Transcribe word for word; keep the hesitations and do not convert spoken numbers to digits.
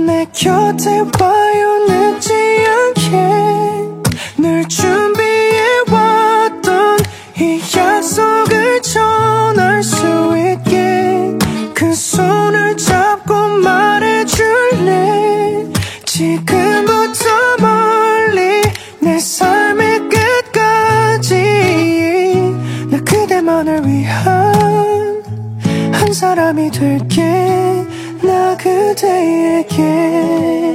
내 곁에 와요 늦지 않게 늘 준비해왔던 이 약속을 전할 수 있게 그 손을 잡고 말해줄래 지금부터 멀리 내 삶의 끝까지 나 그대만을 위한 한 사람이 될게 나 그대에게